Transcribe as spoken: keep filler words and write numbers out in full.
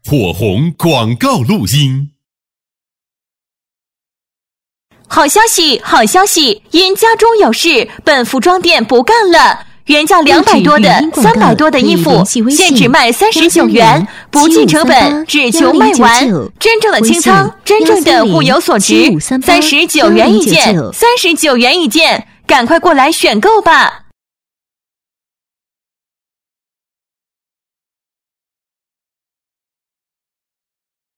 火红广告录音。 好消息，好消息！因家中有事，本服装店不干了。原价两百多的、三百多的衣服，现只卖三十九元，不计成本，只求卖完。真正的清仓，真正的物有所值，三十九元一件，三十九元一件，赶快过来选购吧！